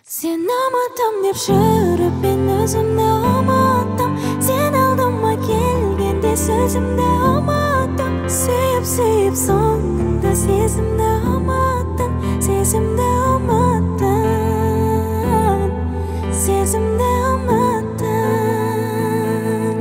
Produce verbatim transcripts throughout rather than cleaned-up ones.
Sen ұмытам деп жүріп мен өзімді ұмыттым. Сен алдыма келгенде сөзімді ұмыттым. Сүйіп сүйіп соңында сезімді ұмыттым. Сезімді ұмыттым. Сезімді ұмыттым.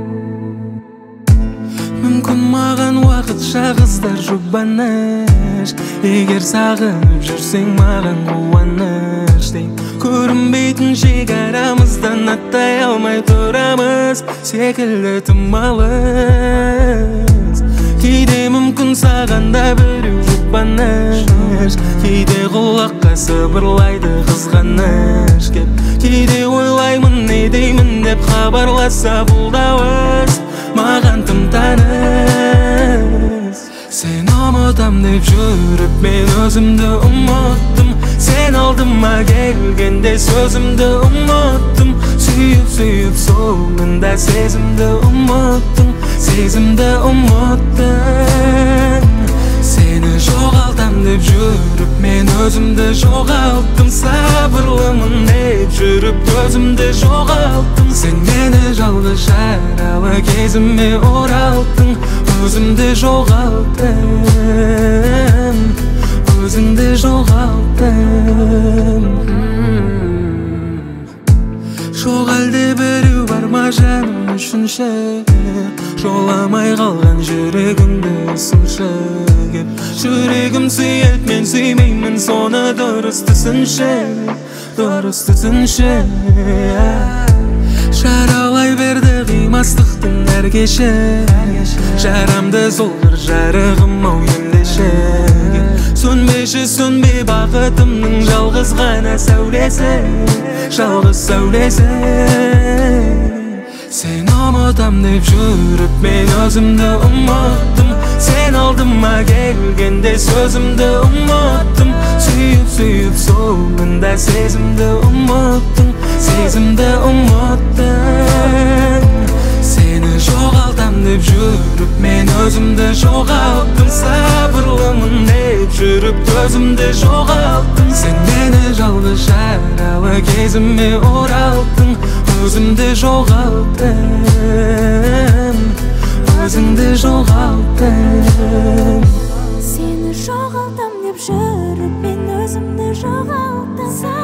Мүмкін маған уақытша қыздар жұбаныш. Егер сағынып жүрсең маған қуаныш дейм. Көрінбейтін шекарамыздан аттай алмай тұрамыз секілді тым алыс. Кейде мүмкін саған да біреу жұбаныш, кейде құлаққа сыбырлайды қызғаныш кеп. Кейде ойлаймын не деймін деп хабарласа бұл дауыс маған тым таныс. Сен ұмытам деп жүріп мен өзімді ұмыттым. Сен алдыма келгенде сөзімді ұмыттым. Сүйіп сүйіп соңында сезімді ұмыттым. Сезімді ұмыттым. Сені жоғалтам деп жүріп мен өзімді жоғалттым. Сабырлымын деп жүріп өзімді жоғалттым. Сен мені жалғыз жаралы кезіме оралттың. Өзімді жоғалттым. Өзіңді жоғалттым. Жоқ әлде біреу бар ма жаным үшінші, жоламай қалған жүрегімді сыншы кеп. Жүрегім сүйет мен сүймеймін соны дұрыс түсінші, дұрыс түсінші. Жаралай берді қимастықтың әр кеші, жарамды сол бір жарығым ау ендеше. Сөнбеші сөнбе бақытымның жалғыз ғана сәулесі, жалғыз сәулесі. Сен ұмытам деп жүріп мен өзімді ұмыттым. Сен алдыма келгенде сөзімді ұмыттым. Сүйіп сүйіп соңында сезімді ұмыттым. Сезімді ұмыттым. Сені жоғалтам деп жүріп мен өзімді жоғалттым. Сабырлымын деп жүріп өзімді жоғалттым. Сен мені жалғыз жаралы кезіме оралттың. Өзімді жоғалттым. Өзіңді жоғалттым. Сені жоғалтам деп жүріп мен өзімді жоғалттым.